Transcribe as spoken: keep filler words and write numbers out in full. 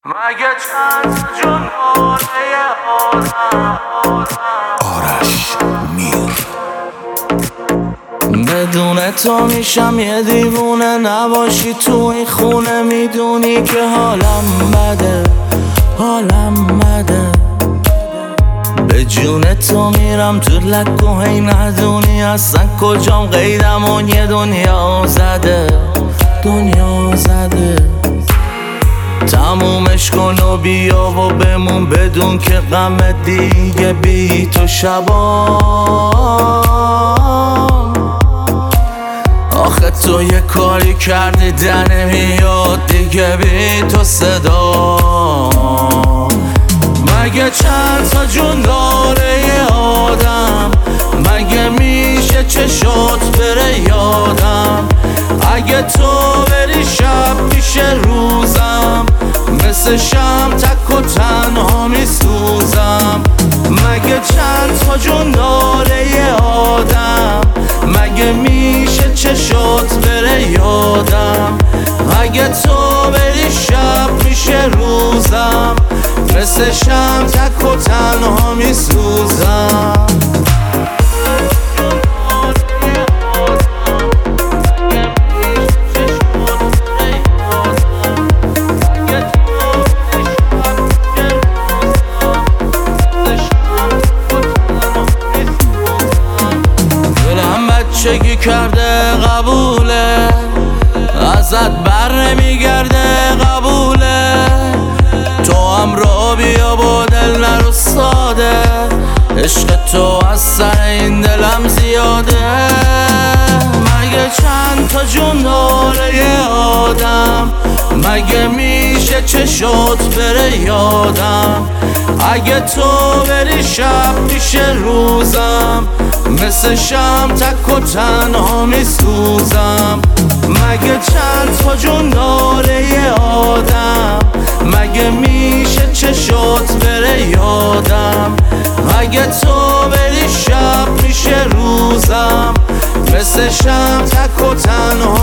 مگه چند جون حاله آدم آرش میر. بدون تو میشم یه دیوونه، نباشی تو این خونه میدونی که حالم بده، حالم بده. به جون تو میرم تو لک و هی ندونی اصلا کجام قیدم اون یه دنیا زده، دنیا زده. تمومش کن و بیا و بمون بدون که غم دیگه بی تو شبام. آخه تو یه کاری کردی در نمیاد دیگه بی تو صدا. مگه چند تا جون داره یه آدم، مگه میشه چشات بره یادم. اگه تو بری شب میشه روزم، مثل شم تک و تنها میسوزم. مگه چند تا جون داره یه آدم، مگه میشه چشات بره یادم. اگه تو بری شب میشه روزم، مثل شم تک و تنها میسوزم. بچگی کرده قبوله، ازت بر نمیگرده قبوله. تو هم را بیا با دل نرو ساده، عشق تو از سر این دلم زیاده. مگه چند تا جون داره یه آدم، مگه میشه چشات بره یادم. اگه تو بری شب میشه روزم، مثل شم تک و تنها میسوزم. مگه چند تا جون داره یه آدم، مگه میشه چشات بره یادم. اگه تو بری شب میشه روزم، مثل شم تک و تنها